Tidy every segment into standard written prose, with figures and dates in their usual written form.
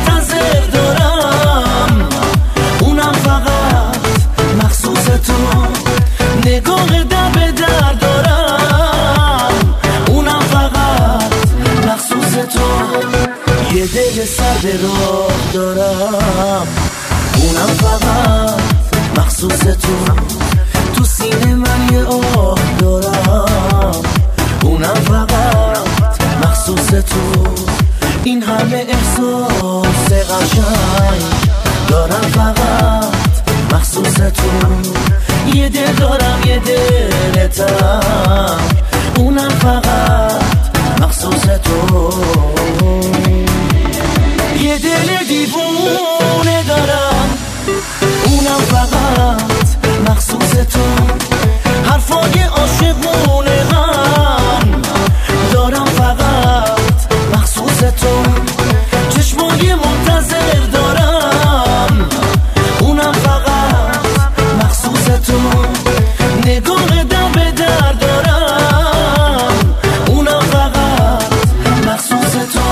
منتظر دارم، اونم فقط مخصوص تو. نگاه در به در دارم، اونم فقط مخصوص تو. یه دل سرد راه دارم، اونم فقط مخصوص تو. تو سینه من یه آه دارم، اونم فقط مخصوص تو. این همه احساس قشنگ دارم، فقط مخصوص تو. یه دل دارم، یه دل تنگ، اونم فقط مخصوص تو. یه دل دیوونه دارم، اونم فقط مخصوص تو. حرفای عاشقونه هم دارم، فقط مخصوص تو. چشمای منتظر دارم، اونم فقط مخصوص تو. نگاه در به در دارم، اونم فقط مخصوص تو.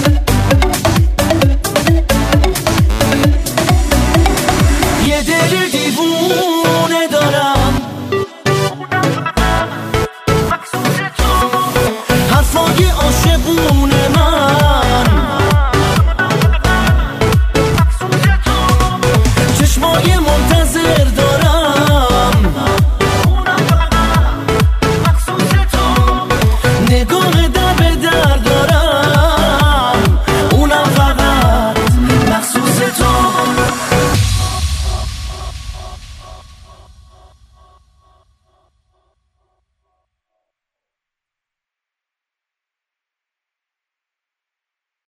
Did